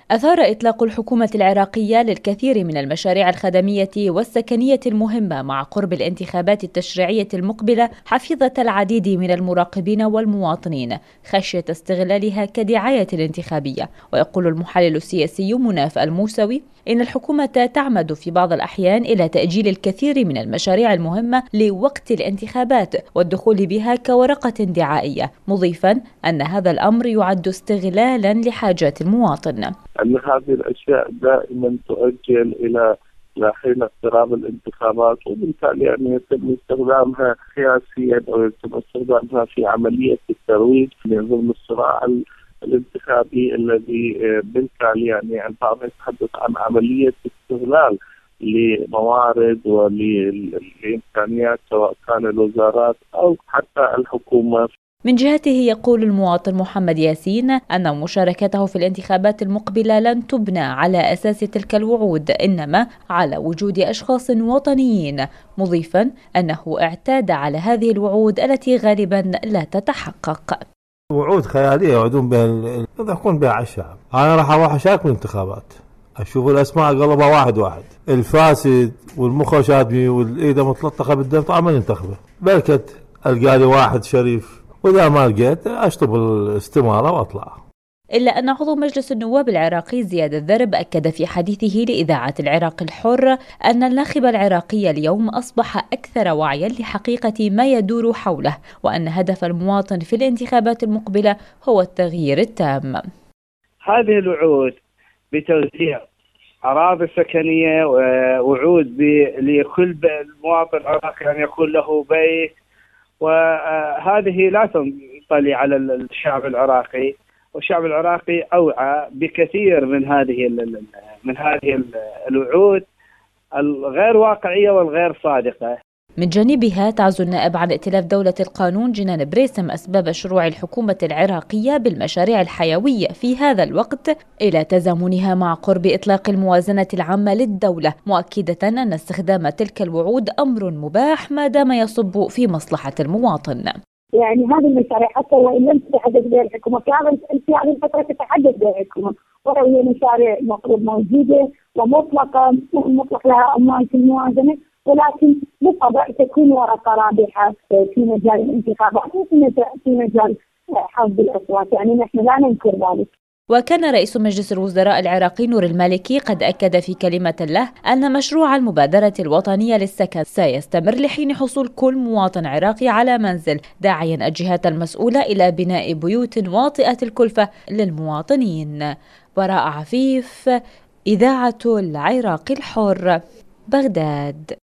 أثار إطلاق الحكومة العراقية للكثير من المشاريع الخدمية والسكنية المهمة مع قرب الانتخابات التشريعية المقبلة حفيظة العديد من المراقبين والمواطنين خشية استغلالها كدعاية انتخابية. ويقول المحلل السياسي مناف الموسوي إن الحكومة تعمد في بعض الأحيان إلى تأجيل الكثير من المشاريع المهمة لوقت الانتخابات والدخول بها كورقة دعائية، مضيفا أن هذا الأمر يعد استغلالا لحاجات المواطن. أن هذه الأشياء دائما تؤجل إلى حين اقتراب الانتخابات، وبالتالي يعني يتم استخدامها سياسيا أو يتم استخدامها في عملية الترويج ضمن الصراع الانتخابي الذي بالتالي يعني البعض يتحدث عن عملية استغلال لموارد ولإمكانيات سواء كان الوزارات أو حتى الحكومة. من جهته يقول المواطن محمد ياسين أن مشاركته في الانتخابات المقبلة لن تبنى على أساس تلك الوعود، إنما على وجود أشخاص وطنيين، مضيفا أنه اعتاد على هذه الوعود التي غالبا لا تتحقق. وعود خيالية يوعدون بها يضحكون بها على الشعب. أنا راح أروح أشارك بالانتخابات، أشوف الأسماء قلبها واحد الفاسد والمخشادمي والإيدة متلطخة بالدم طبعا ما ينتخبه، بلكت ألقى لي واحد شريف، وإذا ما لقيت أشطب الاستمارة وأطلع. إلا أن عضو مجلس النواب العراقي زياد الذرب أكد في حديثه لإذاعة العراق الحر أن الناخب العراقي اليوم أصبح أكثر وعيا لحقيقة ما يدور حوله، وأن هدف المواطن في الانتخابات المقبلة هو التغيير التام. هذه الوعود بتوزيع أراضي سكنية ووعود لكل مواطن عراقي أن يكون له بيت، وهذه لا تنطلي على الشعب العراقي، والشعب العراقي أوعى بكثير من هذه الوعود الغير واقعية والغير صادقة. من جانبها تعزو النائب عن ائتلاف دولة القانون جنان بريسم أسباب شروع الحكومة العراقية بالمشاريع الحيوية في هذا الوقت إلى تزامنها مع قرب إطلاق الموازنة العامة للدولة، مؤكدة أن استخدام تلك الوعود أمر مباح ما دام يصب في المواطن. يعني هذه المشاريع حتى وإن لم تتحدث بها الحكومة في هذه الفترة تتحدث بها الحكومة، ولو هي مشاريع مفروض موجودة ومطلقة مطلق لها أموال في الموازنة، ولكن بالطبع تكون ورقة رابحة في مجال الانتخابات وفي مجال حصد الأصوات، يعني نحن لا ننكر ذلك. وكان رئيس مجلس الوزراء العراقي نور المالكي قد أكد في كلمة له أن مشروع المبادرة الوطنية للسكن سيستمر لحين حصول كل مواطن عراقي على منزل، داعيا الجهات المسؤولة إلى بناء بيوت واطئة الكلفة للمواطنين. براء عفيف، إذاعة العراق الحر، بغداد.